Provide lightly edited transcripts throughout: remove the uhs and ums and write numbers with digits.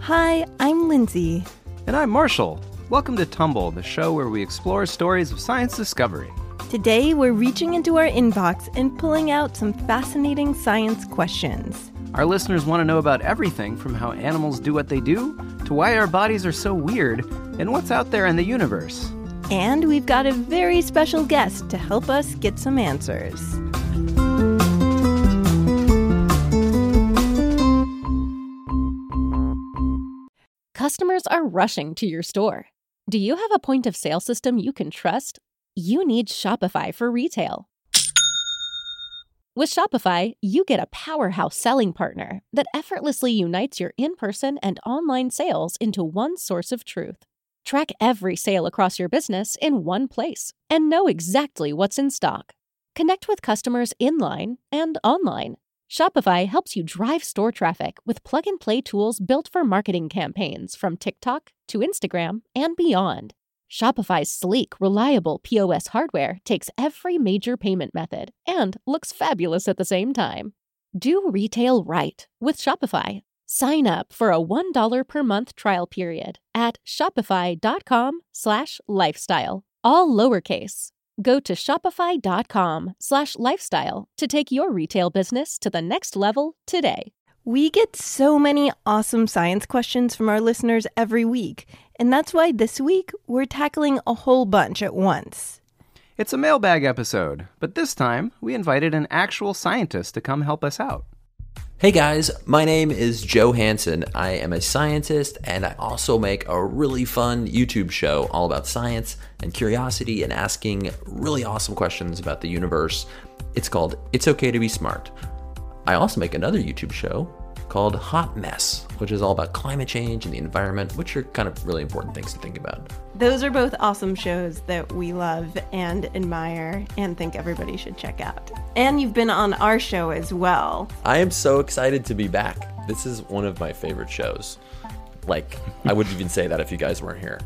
Hi, I'm Lindsay. And I'm Marshall. Welcome to Tumble, the show where we explore stories of science discovery. Today, we're reaching into our inbox and pulling out some fascinating science questions. Our listeners want to know about everything from how animals do what they do, to why our bodies are so weird, and what's out there in the universe. And we've got a very special guest to help us get some answers. Customers are rushing to your store. Do you have a point-of-sale system you can trust? You need Shopify for retail. With Shopify, you get a powerhouse selling partner that effortlessly unites your in-person and online sales into one source of truth. Track every sale across your business in one place and know exactly what's in stock. Connect with customers in-line and online. Shopify helps you drive store traffic with plug-and-play tools built for marketing campaigns from TikTok to Instagram and beyond. Shopify's sleek, reliable POS hardware takes every major payment method and looks fabulous at the same time. Do retail right with Shopify. Sign up for a $1 per month trial period at shopify.com/lifestyle, all lowercase. Go to shopify.com/lifestyle to take your retail business to the next level today. We get so many awesome science questions from our listeners every week, and that's why this week we're tackling a whole bunch at once. It's a mailbag episode, but this time we invited an actual scientist to come help us out. Hey guys, my name is Joe Hansen. I am a scientist, and I also make a really fun YouTube show all about science and curiosity and asking really awesome questions about the universe. It's called It's Okay to Be Smart. I also make another YouTube show called Hot Mess, which is all about climate change and the environment, which are kind of really important things to think about. Those are both awesome shows that we love and admire and think everybody should check out. And you've been on our show as well. I am so excited to be back. This is one of my favorite shows. Like, I wouldn't even say that if you guys weren't here.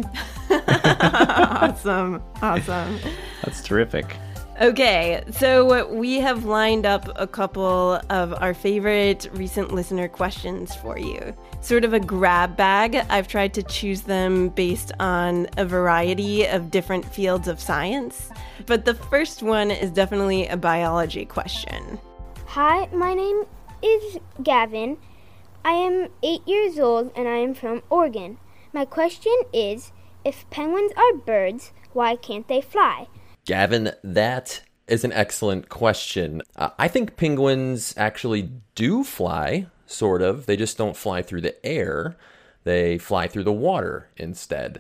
Awesome. That's terrific. Okay, so we have lined up a couple of our favorite recent listener questions for you. Sort of a grab bag. I've tried to choose them based on a variety of different fields of science. But the first one is definitely a biology question. Hi, my name is Gavin. I am 8 years old and I am from Oregon. My question is, if penguins are birds, why can't they fly? Gavin, that is an excellent question. I think penguins actually do fly, sort of. They just don't fly through the air. They fly through the water instead.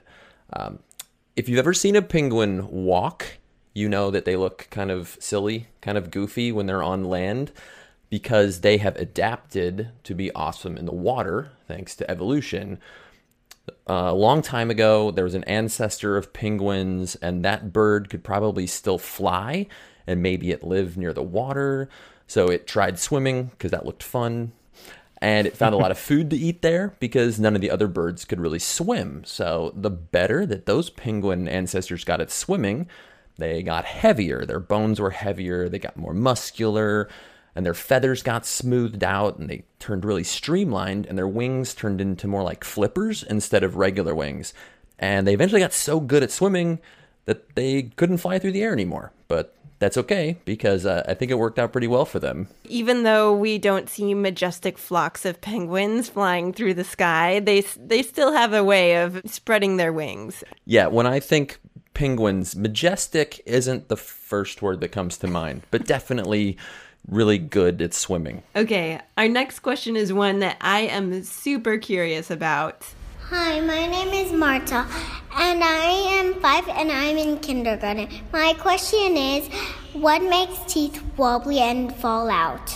If you've ever seen a penguin walk, you know that they look kind of silly, kind of goofy when they're on land because they have adapted to be awesome in the water, thanks to evolution. A long time ago, there was an ancestor of penguins, and that bird could probably still fly, and maybe it lived near the water. So it tried swimming because that looked fun, and it found a lot of food to eat there because none of the other birds could really swim. So the better that those penguin ancestors got at swimming, they got heavier. Their bones were heavier, they got more muscular, and their feathers got smoothed out and they turned really streamlined, and their wings turned into more like flippers instead of regular wings. And they eventually got so good at swimming that they couldn't fly through the air anymore. But that's okay, because I think it worked out pretty well for them. Even though we don't see majestic flocks of penguins flying through the sky, they still have a way of spreading their wings. Yeah, when I think penguins, majestic isn't the first word that comes to mind, but definitely really good at swimming. Okay, our next question is one that I am super curious about. Hi, my name is Marta, and I am 5 and I'm in kindergarten. My question is, what makes teeth wobbly and fall out?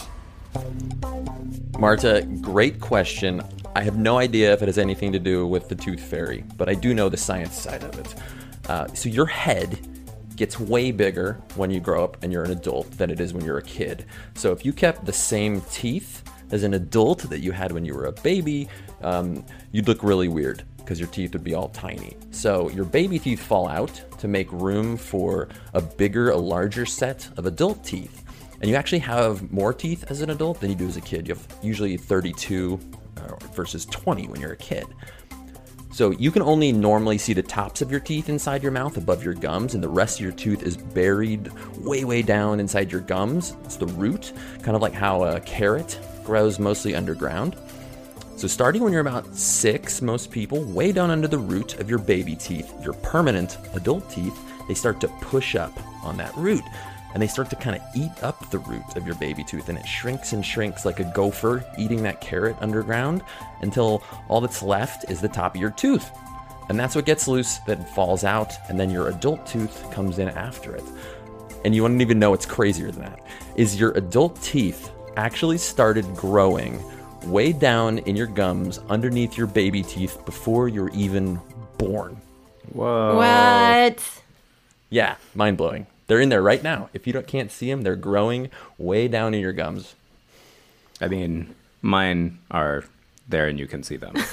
Marta, great question. I have no idea if it has anything to do with the tooth fairy, but I do know the science side of it. So your head gets way bigger when you grow up and you're an adult than it is when you're a kid. So if you kept the same teeth as an adult that you had when you were a baby, you'd look really weird because your teeth would be all tiny. So your baby teeth fall out to make room for a larger set of adult teeth. And you actually have more teeth as an adult than you do as a kid. You have usually 32 versus 20 when you're a kid. So you can only normally see the tops of your teeth inside your mouth above your gums, and the rest of your tooth is buried way, way down inside your gums. It's the root, kind of like how a carrot grows mostly underground. So starting when you're about 6, most people, way down under the root of your baby teeth, your permanent adult teeth, they start to push up on that root. And they start to kind of eat up the root of your baby tooth, and it shrinks and shrinks like a gopher eating that carrot underground until all that's left is the top of your tooth. And that's what gets loose, that falls out, and then your adult tooth comes in after it. And you wouldn't even know it's crazier than that, is your adult teeth actually started growing way down in your gums underneath your baby teeth before you're even born. Whoa. What? Yeah, mind-blowing. They're in there right now. If you can't see them, they're growing way down in your gums. I mean, mine are there and you can see them.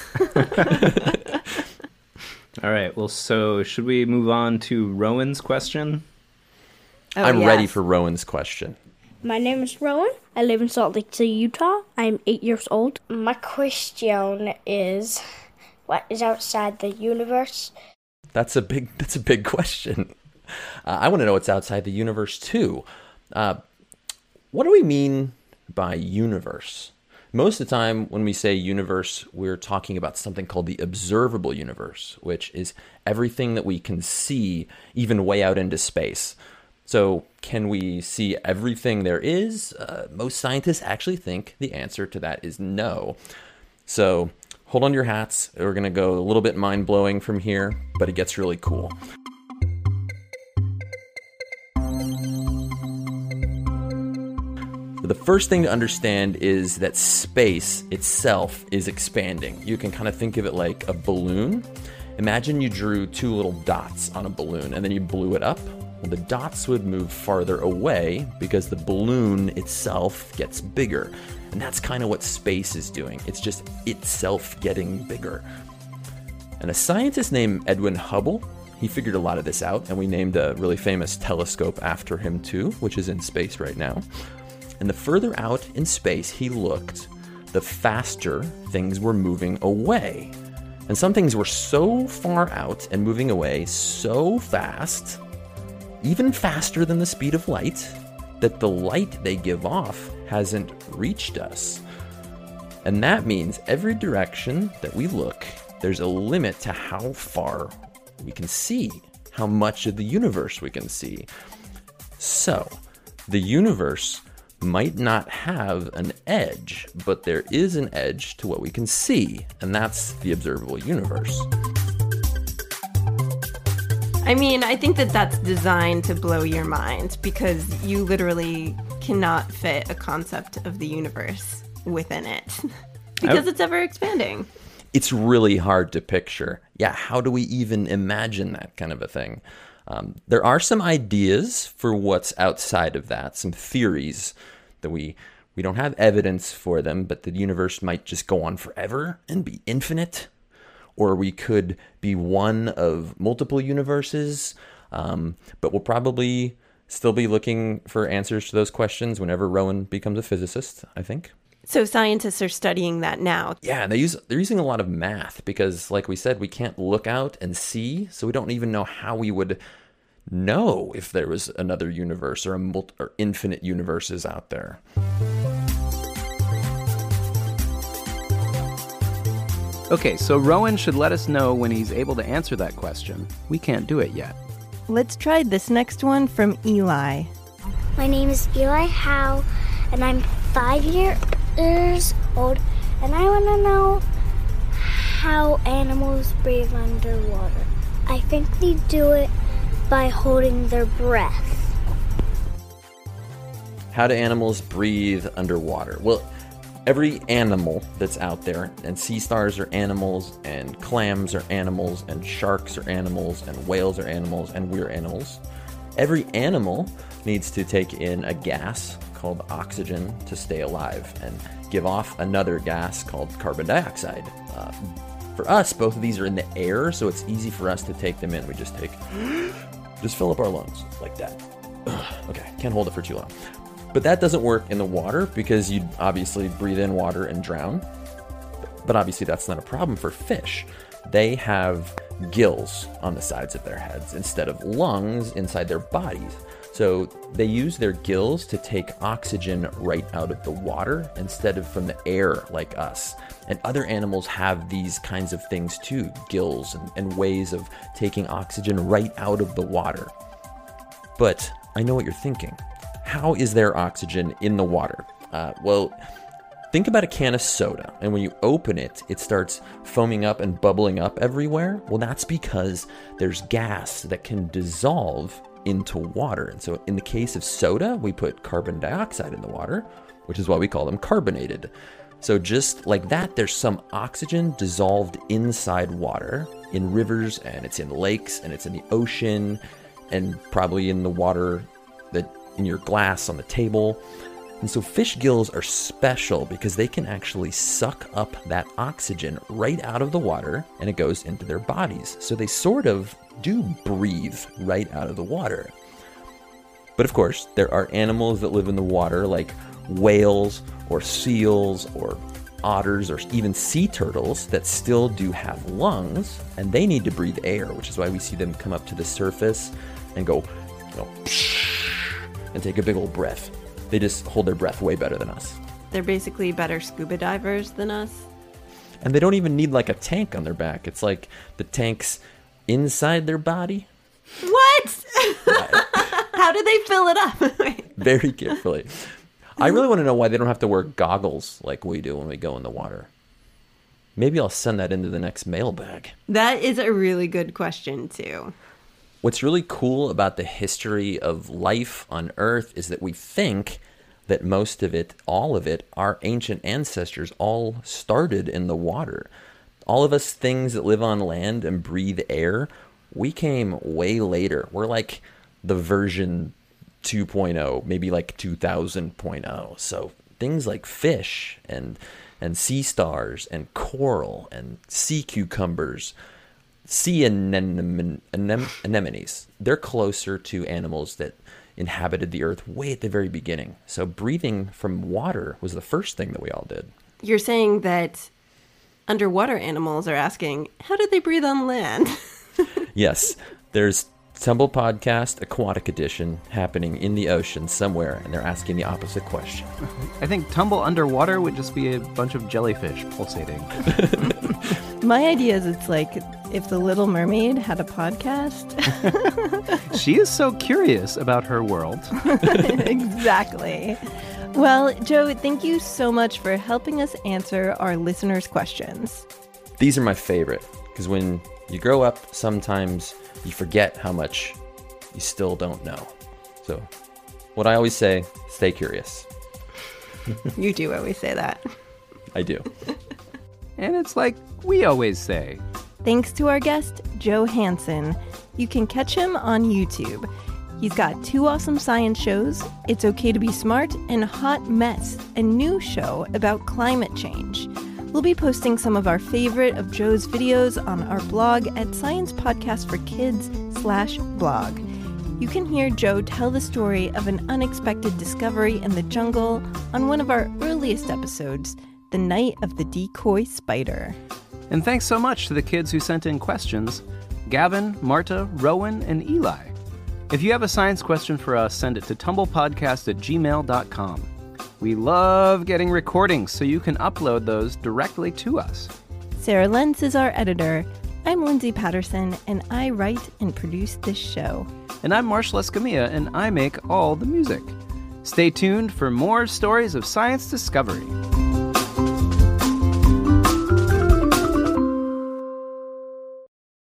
All right. Well, so should we move on to Rowan's question? Oh, I'm yes. ready for Rowan's question. My name is Rowan. I live in Salt Lake City, Utah. I'm 8 years old. My question is, what is outside the universe? That's a big question. I want to know what's outside the universe too. What do we mean by universe? Most of the time when we say universe, we're talking about something called the observable universe, which is everything that we can see even way out into space. So can we see everything there is? Most scientists actually think the answer to that is no. So hold on to your hats. We're going to go a little bit mind-blowing from here, but it gets really cool. The first thing to understand is that space itself is expanding. You can kind of think of it like a balloon. Imagine you drew 2 little dots on a balloon and then you blew it up. Well, the dots would move farther away because the balloon itself gets bigger. And that's kind of what space is doing. It's just itself getting bigger. And a scientist named Edwin Hubble, he figured a lot of this out, and we named a really famous telescope after him too, which is in space right now. And the further out in space he looked, the faster things were moving away. And some things were so far out and moving away so fast, even faster than the speed of light, that the light they give off hasn't reached us. And that means every direction that we look, there's a limit to how far we can see, how much of the universe we can see. So, the universe might not have an edge, but there is an edge to what we can see, and that's the observable universe. I mean, I think that that's designed to blow your mind because you literally cannot fit a concept of the universe within it because it's ever expanding. It's really hard to picture. Yeah, how do we even imagine that kind of a thing? There are some ideas for what's outside of that, some theories that we don't have evidence for them, but the universe might just go on forever and be infinite. Or we could be one of multiple universes, but we'll probably still be looking for answers to those questions whenever Rowan becomes a physicist, I think. So scientists are studying that now. Yeah, they're using a lot of math because, like we said, we can't look out and see, so we don't even know how we would know if there was another universe or or infinite universes out there. Okay, so Rowan should let us know when he's able to answer that question. We can't do it yet. Let's try this next one from Eli. My name is Eli Howe, and I'm 5 years old, and I want to know how animals breathe underwater. I think they do it by holding their breath. How do animals breathe underwater? Well, every animal that's out there, and sea stars are animals, and clams are animals, and sharks are animals, and whales are animals, and we're animals. Every animal needs to take in a gas called oxygen to stay alive and give off another gas called carbon dioxide. For us, both of these are in the air, so it's easy for us to take them in. We just fill up our lungs like that. Okay, can't hold it for too long. But that doesn't work in the water because you'd obviously breathe in water and drown. But obviously that's not a problem for fish. They have gills on the sides of their heads instead of lungs inside their bodies. So they use their gills to take oxygen right out of the water instead of from the air like us. And other animals have these kinds of things too, gills and ways of taking oxygen right out of the water. But I know what you're thinking. How is there oxygen in the water? Well, think about a can of soda, and when you open it, it starts foaming up and bubbling up everywhere. Well, that's because there's gas that can dissolve into water. And so in the case of soda, we put carbon dioxide in the water, which is why we call them carbonated. So just like that, there's some oxygen dissolved inside water, in rivers, and it's in lakes, and it's in the ocean, and probably in the water that in your glass on the table. And so fish gills are special because they can actually suck up that oxygen right out of the water and it goes into their bodies. So they sort of do breathe right out of the water. But of course, there are animals that live in the water like whales or seals or otters or even sea turtles that still do have lungs, and they need to breathe air, which is why we see them come up to the surface and go, and take a big old breath. They just hold their breath way better than us. They're basically better scuba divers than us. And they don't even need like a tank on their back. It's like the tank's inside their body. What? How do they fill it up? Very carefully. I really want to know why they don't have to wear goggles like we do when we go in the water. Maybe I'll send that into the next mailbag. That is a really good question, too. What's really cool about the history of life on Earth is that we think that most of it, all of it, our ancient ancestors all started in the water. All of us things that live on land and breathe air, we came way later. We're like the version 2.0, maybe like 2000.0. So things like fish and sea stars and coral and sea cucumbers, sea anemones, they're closer to animals that inhabited the earth way at the very beginning. So breathing from water was the first thing that we all did. You're saying that underwater animals are asking, how do they breathe on land? Yes, there's Tumble Podcast Aquatic Edition happening in the ocean somewhere, and they're asking the opposite question. I think Tumble Underwater would just be a bunch of jellyfish pulsating. My idea is it's like if The Little Mermaid had a podcast. She is so curious about her world. Exactly. Well, Joe, thank you so much for helping us answer our listeners' questions. These are my favorite, because when you grow up, sometimes you forget how much you still don't know. So what I always say, stay curious. You do always say that. I do. And it's like we always say. Thanks to our guest, Joe Hansen. You can catch him on YouTube. He's got 2 awesome science shows, It's Okay to Be Smart and Hot Mess, a new show about climate change. We'll be posting some of our favorite of Joe's videos on our blog at sciencepodcastforkids.com/blog. You can hear Joe tell the story of an unexpected discovery in the jungle on one of our earliest episodes, The Night of the Decoy Spider. And thanks so much to the kids who sent in questions, Gavin, Marta, Rowan, and Eli. If you have a science question for us, send it to tumblepodcast@gmail.com. We love getting recordings, so you can upload those directly to us. Sarah Lentz is our editor. I'm Lindsay Patterson, and I write and produce this show. And I'm Marshall Escamilla, and I make all the music. Stay tuned for more stories of science discovery.